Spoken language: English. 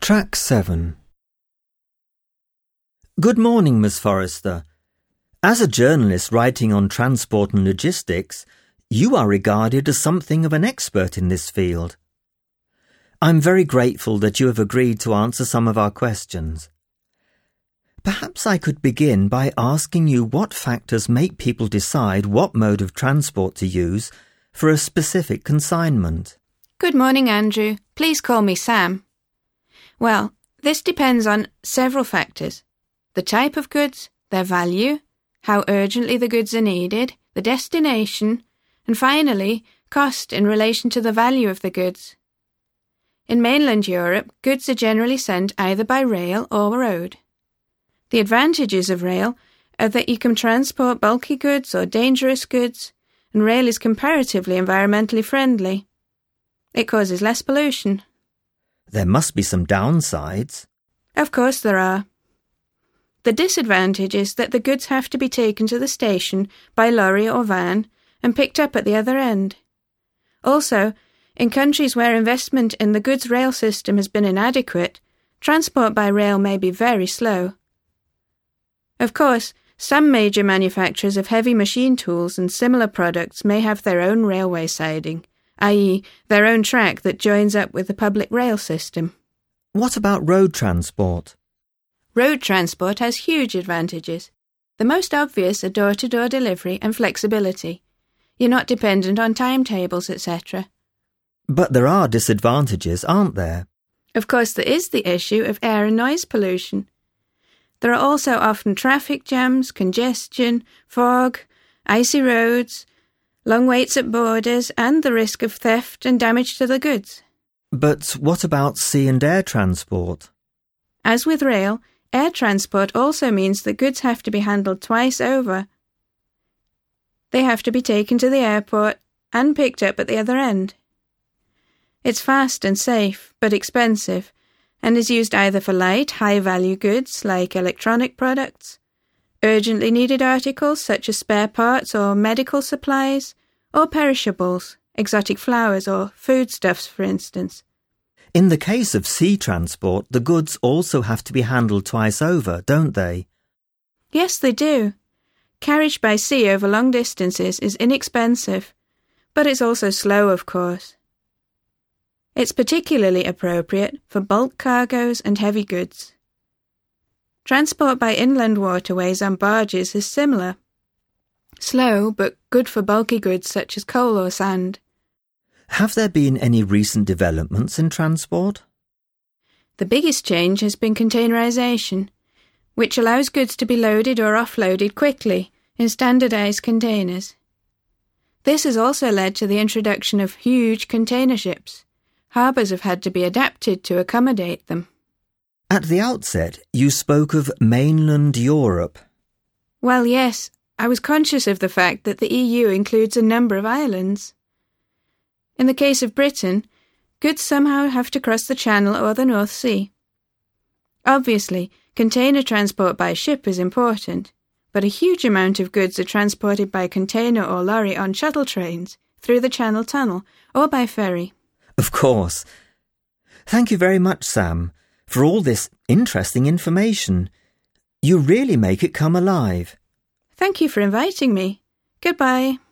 Track 7. Good morning, Miss Forrester. As a journalist writing on transport and logistics, you are regarded as something of an expert in this field. I'm very grateful that you have agreed to answer some of our questions. Perhaps I could begin by asking you what factors make people decide what mode of transport to use for a specific consignment. Good morning, Andrew. Please call me Sam. Well, this depends on several factors. The type of goods, their value, how urgently the goods are needed, the destination, and finally, cost in relation to the value of the goods. In mainland Europe, goods are generally sent either by rail or road. The advantages of rail are that you can transport bulky goods or dangerous goods, and rail is comparatively environmentally friendly. It causes less pollution. There must be some downsides. Of course there are. The disadvantage is that the goods have to be taken to the station by lorry or van and picked up at the other end. Also, in countries where investment in the goods rail system has been inadequate, transport by rail may be very slow. Of course, some major manufacturers of heavy machine tools and similar products may have their own railway siding, i.e. their own track that joins up with the public rail system. What about road transport? Road transport has huge advantages. The most obvious are door-to-door delivery and flexibility. You're not dependent on timetables, etc. But there are disadvantages, aren't there? Of course, there is the issue of air and noise pollution. There are also often traffic jams, congestion, fog, icy roads, long waits at borders, and the risk of theft and damage to the goods. But what about sea and air transport? As with rail, air transport also means that goods have to be handled twice over. They have to be taken to the airport and picked up at the other end. It's fast and safe, but expensive, and is used either for light, high-value goods like electronic products, urgently needed articles such as spare parts or medical supplies, or perishables, exotic flowers or foodstuffs, for instance. In the case of sea transport, the goods also have to be handled twice over, don't they? Yes, they do. Carriage by sea over long distances is inexpensive, but it's also slow, of course. It's particularly appropriate for bulk cargoes and heavy goods. Transport by inland waterways on barges is similar. Slow, but good for bulky goods such as coal or sand. Have there been any recent developments in transport? The biggest change has been containerization, which allows goods to be loaded or offloaded quickly in standardized containers. This has also led to the introduction of huge container ships. Harbours have had to be adapted to accommodate them. At the outset, you spoke of mainland Europe. Well, yes, I was conscious of the fact that the EU includes a number of islands. In the case of Britain, goods somehow have to cross the Channel or the North Sea. Obviously, container transport by ship is important, but a huge amount of goods are transported by container or lorry on shuttle trains, through the Channel Tunnel, or by ferry. Of course. Thank you very much, Sam, for all this interesting information. You really make it come alive. Thank you for inviting me. Goodbye.